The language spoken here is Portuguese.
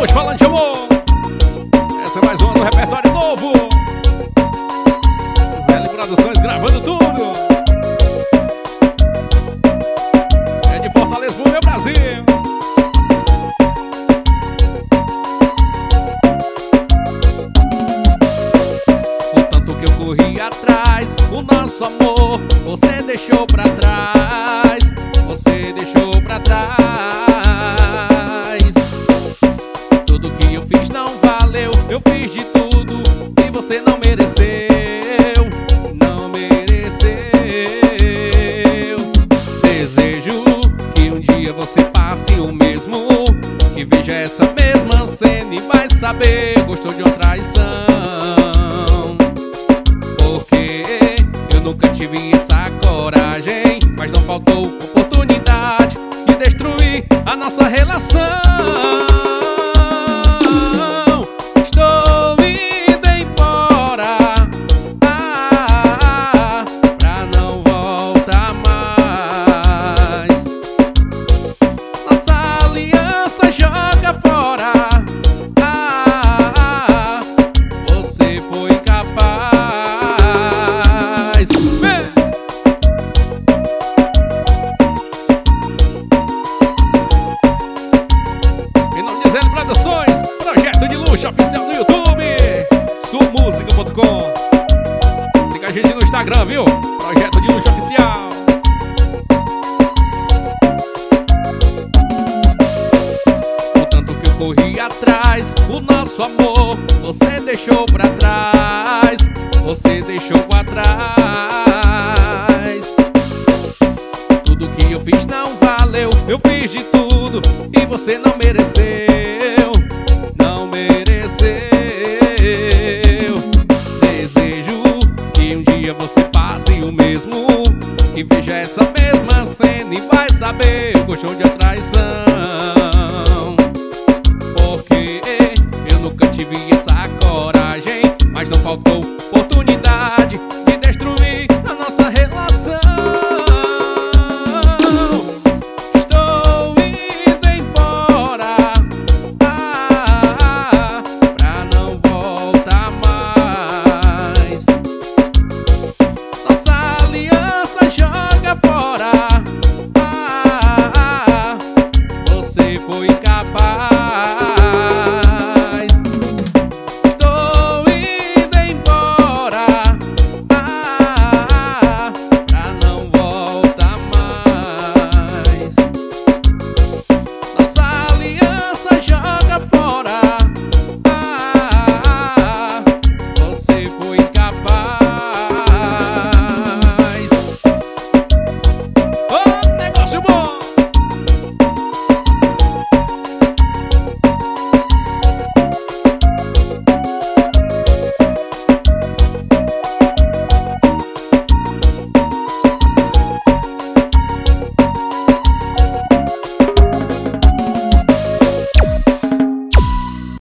Luxo falando de amor. Essa é mais uma do repertório novo. Zé Produções gravando tudo. É de Fortaleza pro meu Brasil. O tanto que eu corri atrás, o nosso amor você deixou pra trás. Você deixou pra trás. Tudo que eu fiz não valeu. Eu fiz de tudo e você não mereceu. Não mereceu. Desejo que um dia você passe o mesmo, que veja essa mesma cena e vai saber, gostou de uma traição. Porque eu nunca tive essa coragem, mas não faltou oportunidade de destruir a nossa relação. Estou indo embora, pra não voltar mais. Nossa aliança joga fora. Você foi capaz. Em nome de Zé Produções, projeto de luxo oficial no YouTube, sumusica.com. Siga a gente no Instagram, viu? Projeto de luxo oficial. O tanto que eu corri atrás, o nosso amor você deixou pra trás. Você deixou pra trás. Tudo que eu fiz não valeu. Eu fiz de tudo e você não mereceu. Não mereceu. Desejo que um dia você passe o mesmo, que veja essa mesma cena e vai saber, gostou de uma traição. Porque eu nunca tive essa coragem, mas não faltou oportunidade de destruir a nossa relação. Estou indo embora, pra não voltar mais. Nossa aliança joga fora. Você foi